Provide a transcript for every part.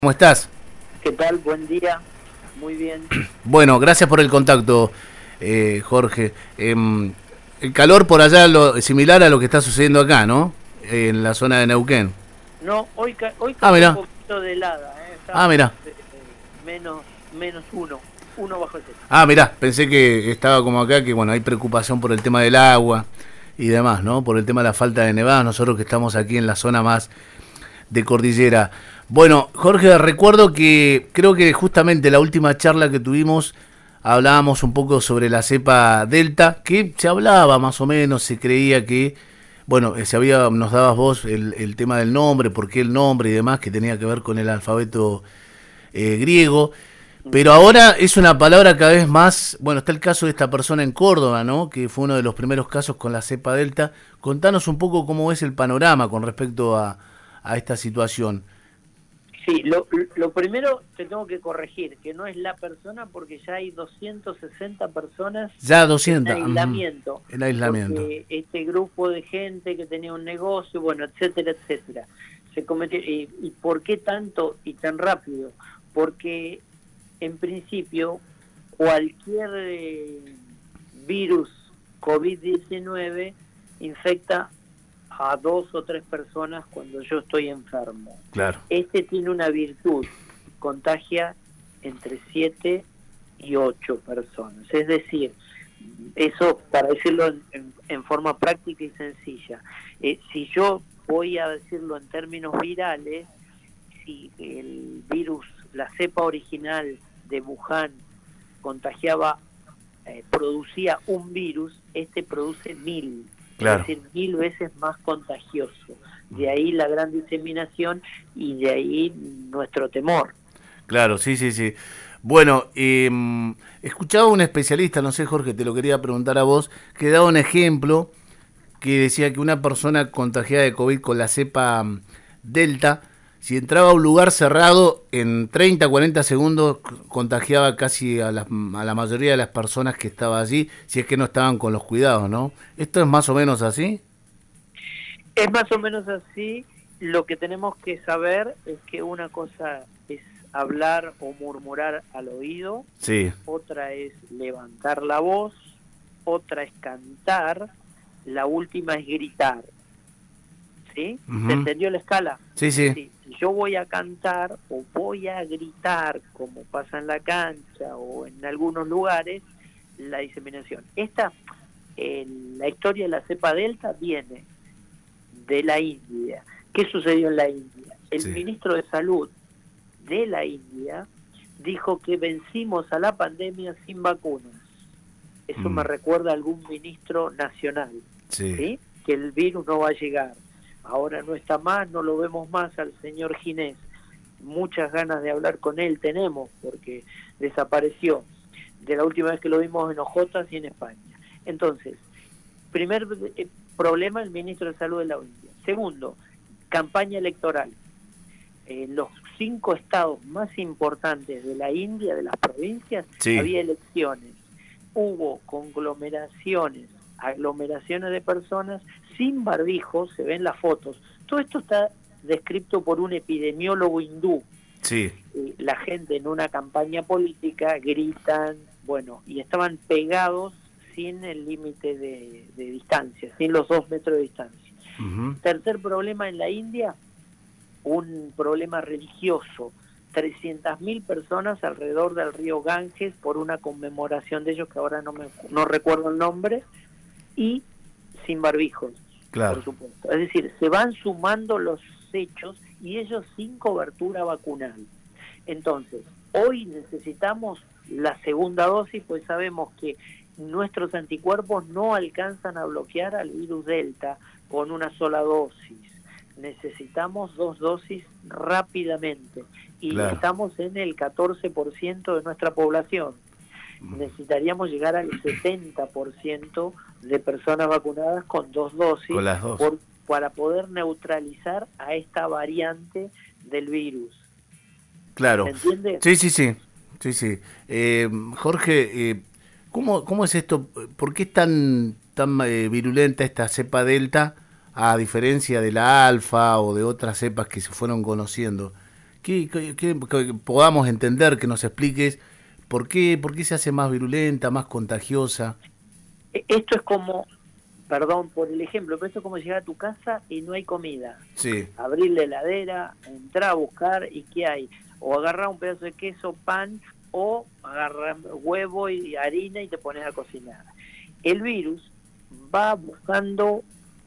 ¿Cómo estás? ¿Qué tal? Buen día. Muy bien. Bueno, gracias por el contacto, Jorge. El calor por allá es similar a lo que está sucediendo acá, ¿no? En la zona de Neuquén. No, hoy Ah, cayó un mira. poquito de helada, ¿eh? Ah, Estábamos mira. menos uno bajo cero. Ah, mira. Pensé que estaba como acá, que bueno, hay preocupación por el tema del agua y demás, ¿no? Por el tema de la falta de nevadas, nosotros que estamos aquí en la zona más de cordillera. Bueno, Jorge, recuerdo que creo que justamente la última charla que tuvimos hablábamos un poco sobre la cepa Delta, que se hablaba más o menos, se creía que, bueno, nos dabas vos el tema del nombre, por qué el nombre y demás, que tenía que ver con el alfabeto griego, pero Ujú. ahora es una palabra cada vez más, bueno, está el caso de esta persona en Córdoba, ¿no? Que fue uno de los primeros casos con la cepa Delta. Contanos un poco cómo es el panorama con respecto a esta situación. Sí, lo primero te tengo que corregir, que no es la persona porque ya hay 260 personas Ya en 200, aislamiento, el aislamiento. porque este grupo de gente que tenía un negocio, bueno, etcétera, etcétera, se cometió. ¿Y por qué tanto y tan rápido? Porque en principio cualquier virus COVID-19 infecta a 2 o 3 personas cuando yo estoy enfermo. Claro. Este tiene una virtud, contagia entre 7 y 8 personas. Es decir, eso para decirlo en forma práctica y sencilla. Si yo voy a decirlo en términos virales, si el virus, la cepa original de Wuhan contagiaba, producía un virus, este produce 1000, es Claro. decir, 1000 veces más contagioso. De ahí la gran diseminación y de ahí nuestro temor. Claro, sí, sí, sí. Bueno, escuchaba un especialista, no sé, Jorge, te lo quería preguntar a vos, que daba un ejemplo que decía que una persona contagiada de COVID con la cepa Delta, si entraba a un lugar cerrado, en 30, 40 segundos contagiaba casi a la mayoría de las personas que estaba allí, si es que no estaban con los cuidados, ¿no? ¿Esto es más o menos así? Es más o menos así. Lo que tenemos que saber es que una cosa es hablar o murmurar al oído, Sí. otra es levantar la voz, otra es cantar, la última es gritar. ¿Sí? ¿Se Ujú. entendió la escala? Sí, Es sí. decir, si yo voy a cantar o voy a gritar, como pasa en la cancha o en algunos lugares, la diseminación. La historia de la cepa delta viene de la India. ¿Qué sucedió en la India? El Sí. ministro de Salud de la India dijo que vencimos a la pandemia sin vacunas. Eso me Mm, recuerda a algún ministro nacional, sí. ¿sí? Que el virus no va a llegar. Ahora no está más, no lo vemos más al señor Ginés. Muchas ganas de hablar con él tenemos, porque desapareció de la última vez que lo vimos en Ojotas y en España. Entonces, primer problema, el ministro de Salud de la India. Segundo, campaña electoral. En los 5 estados más importantes de la India, de las provincias, Sí. había elecciones. Hubo aglomeraciones de personas sin barbijo, se ven las fotos. Todo esto está descrito por un epidemiólogo hindú. Sí. La gente en una campaña política gritan, bueno, y estaban pegados sin el límite de distancia, sin los 2 metros de distancia. Ujú. Tercer problema en la India, un problema religioso. 300.000 personas alrededor del río Ganges por una conmemoración de ellos que ahora no recuerdo el nombre, y sin barbijos, Claro. por supuesto. Es decir, se van sumando los hechos y ellos sin cobertura vacunal. Entonces, hoy necesitamos la segunda dosis, pues sabemos que nuestros anticuerpos no alcanzan a bloquear al virus Delta con una sola dosis. Necesitamos 2 dosis rápidamente y Claro. estamos en el 14% de nuestra población. Necesitaríamos llegar al 70% de personas vacunadas con 2 dosis Con las dos. para poder neutralizar a esta variante del virus. ¿Se Claro. entiende? Sí, sí, sí. Sí, sí. Jorge, ¿cómo es esto? ¿Por qué es tan virulenta esta cepa Delta a diferencia de la alfa o de otras cepas que se fueron conociendo? que podamos entender, que nos expliques por qué se hace más virulenta, más contagiosa. Esto es como, perdón por el ejemplo, pero esto es como llegar a tu casa y no hay comida. Sí. Abrir la heladera, entrar a buscar y ¿qué hay? O agarrar un pedazo de queso, pan, o agarrar huevo y harina y te pones a cocinar. El virus va buscando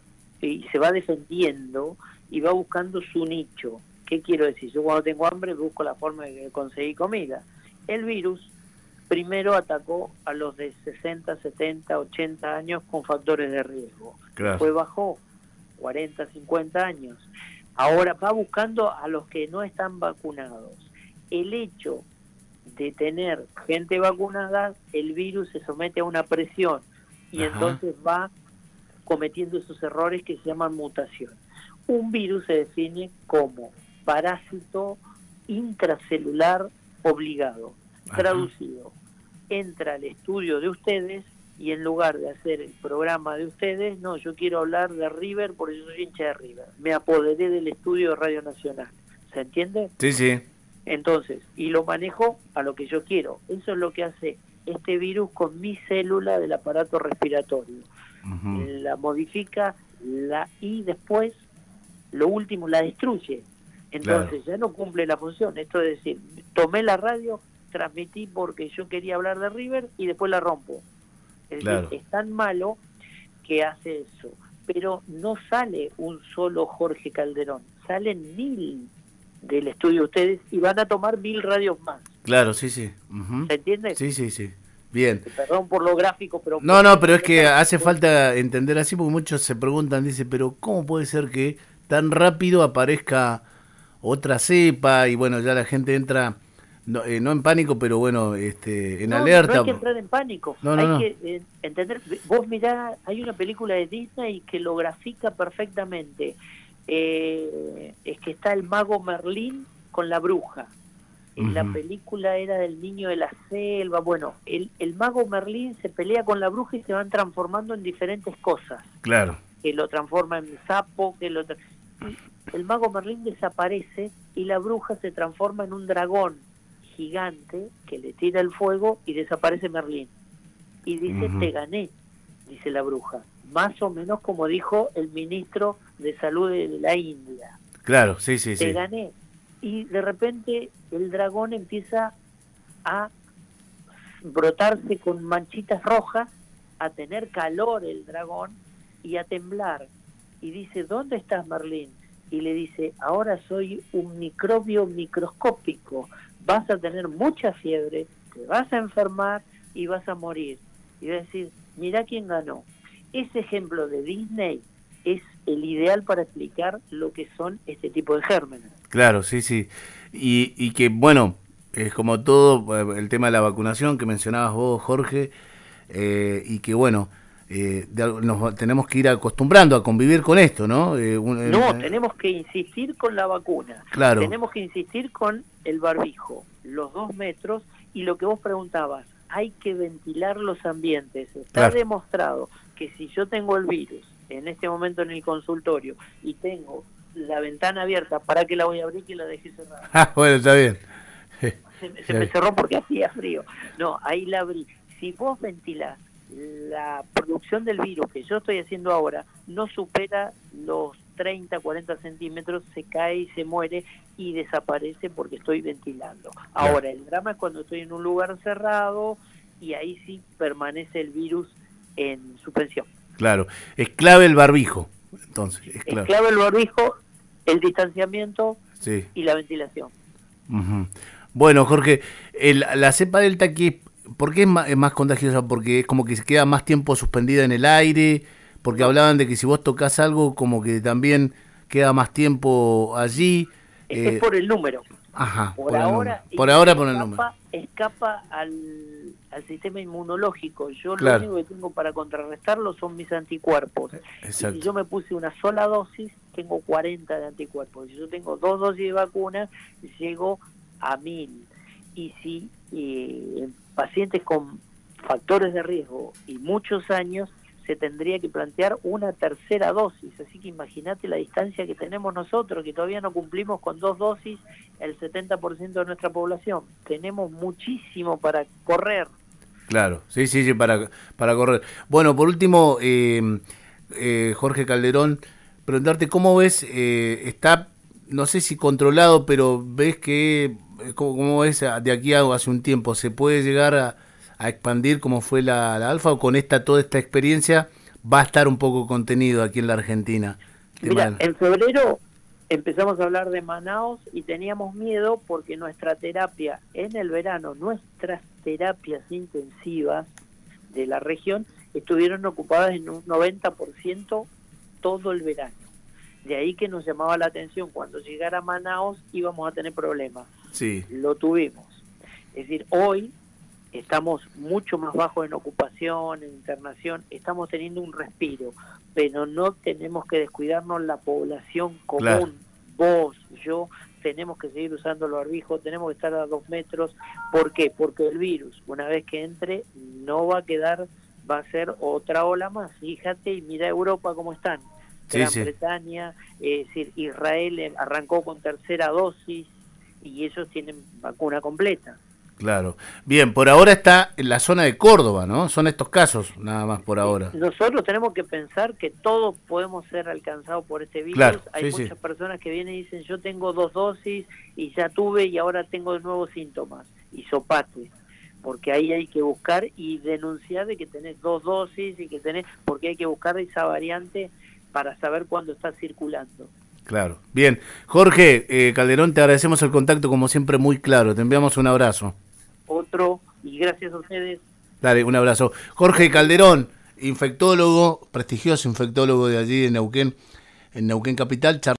y se va defendiendo y va buscando su nicho. ¿Qué quiero decir? Yo cuando tengo hambre busco la forma de conseguir comida. El virus primero atacó a los de 60, 70, 80 años con factores de riesgo. Claro. Después bajó 40, 50 años. Ahora va buscando a los que no están vacunados. El hecho de tener gente vacunada, el virus se somete a una presión y Ajá. entonces va cometiendo esos errores que se llaman mutación. Un virus se define como parásito intracelular obligado. Ajá. Traducido, entra al estudio de ustedes y en lugar de hacer el programa de ustedes, no, yo quiero hablar de River porque yo soy hincha de River. Me apoderé del estudio de Radio Nacional. ¿Se entiende? Sí, sí. Entonces, y lo manejo a lo que yo quiero. Eso es lo que hace este virus con mi célula del aparato respiratorio. Uh-huh. La modifica y después, lo último, la destruye. Entonces ya no cumple la función. Esto es decir, tomé la radio, transmití porque yo quería hablar de River y después la rompo. Es decir, es tan malo que hace eso. Pero no sale un solo Jorge Calderón, salen 1000 del estudio de ustedes y van a tomar 1000 radios más. Claro, sí, sí. Uh-huh. ¿Se entiende? Sí, sí, sí. Bien. Perdón por lo gráfico, pero... No, pero es que hace falta entender así porque muchos se preguntan, dice, pero ¿cómo puede ser que tan rápido aparezca otra cepa? Y bueno, ya la gente entra, no en pánico, pero bueno, en alerta. No hay que entrar en pánico, hay que entender. Vos mirá, hay una película de Disney que lo grafica perfectamente. Es que está el mago Merlín con la bruja. La película era del niño de la selva. Bueno, el mago Merlín se pelea con la bruja y se van transformando en diferentes cosas. Claro. Que lo transforma en sapo, el mago Merlín desaparece y la bruja se transforma en un dragón gigante que le tira el fuego y desaparece Merlín. Y dice, te gané, dice la bruja. Más o menos como dijo el ministro de Salud de la India. Claro, sí, sí, te gané. Y de repente el dragón empieza a brotarse con manchitas rojas, a tener calor el dragón y a temblar. Y dice, ¿dónde estás, Merlín? Y le dice, ahora soy un microbio microscópico, vas a tener mucha fiebre, te vas a enfermar y vas a morir. Y va a decir, mirá quién ganó. Ese ejemplo de Disney es el ideal para explicar lo que son este tipo de gérmenes. Claro, sí, sí. Y que, bueno, es como todo el tema de la vacunación que mencionabas vos, Jorge, y que, bueno, nos tenemos que ir acostumbrando a convivir con esto, ¿no? Tenemos que insistir con la vacuna. Claro. Tenemos que insistir con el barbijo, los 2 metros, y lo que vos preguntabas, hay que ventilar los ambientes. Está demostrado que si yo tengo el virus en este momento en el consultorio y tengo la ventana abierta, ¿para qué la voy a abrir que la dejé cerrada? Ah, bueno, está bien. Se me cerró porque hacía frío. No, ahí la abrí. Si vos ventilás, la producción del virus que yo estoy haciendo ahora no supera los 30, 40 centímetros, se cae y se muere y desaparece porque estoy ventilando. Ahora, el drama es cuando estoy en un lugar cerrado y ahí sí permanece el virus en suspensión. Claro, es clave el barbijo, entonces. Es clave el barbijo, el distanciamiento y la ventilación. Uh-huh. Bueno, Jorge, la cepa delta aquí, ¿por qué es más contagiosa? Porque es como que se queda más tiempo suspendida en el aire, porque hablaban de que si vos tocas algo como que también queda más tiempo allí. Es por el número. Ajá, por ahora por el número. Escapa al sistema inmunológico. Yo lo único que tengo para contrarrestarlo son mis anticuerpos. Exacto. Y si yo me puse una sola dosis, tengo 40 de anticuerpos. Si yo tengo 2 dosis de vacuna, llego a 1000. Y si pacientes con factores de riesgo y muchos años, se tendría que plantear una tercera dosis, así que imagínate la distancia que tenemos nosotros, que todavía no cumplimos con 2 dosis el 70% de nuestra población. Tenemos muchísimo para correr. Claro, sí, para correr. Bueno, por último, Jorge Calderón, preguntarte cómo ves, está, no sé si controlado, pero ves que, cómo ves de aquí a hace un tiempo, ¿se puede llegar a expandir como fue la alfa, o con toda esta experiencia va a estar un poco contenido aquí en la Argentina? Mira, en febrero empezamos a hablar de Manaos y teníamos miedo porque nuestra terapia en el verano, nuestras terapias intensivas de la región estuvieron ocupadas en un 90% todo el verano. De ahí que nos llamaba la atención, cuando llegara Manaos íbamos a tener problemas. Sí. Lo tuvimos. Es decir, hoy estamos mucho más bajos en ocupación, en internación, estamos teniendo un respiro, pero no tenemos que descuidarnos la población común. Claro. Vos, yo, tenemos que seguir usando los barbijos, tenemos que estar a 2 metros. ¿Por qué? Porque el virus, una vez que entre, no va a quedar, va a ser otra ola más. Fíjate y mira Europa cómo están. Gran Bretaña, es decir, Israel arrancó con tercera dosis y ellos tienen vacuna completa. Claro. Bien, por ahora está en la zona de Córdoba, ¿no? Son estos casos, nada más por ahora. Nosotros tenemos que pensar que todos podemos ser alcanzados por este virus. Claro, hay muchas personas que vienen y dicen, yo tengo 2 dosis y ya tuve y ahora tengo de nuevo síntomas. Y sopate, porque ahí hay que buscar y denunciar de que tenés 2 dosis y que tenés, porque hay que buscar esa variante para saber cuándo está circulando. Claro. Bien. Jorge Calderón, te agradecemos el contacto, como siempre, muy claro. Te enviamos un abrazo. Otro, y gracias a ustedes. Dale, un abrazo. Jorge Calderón, infectólogo, prestigioso infectólogo de allí en Neuquén Capital.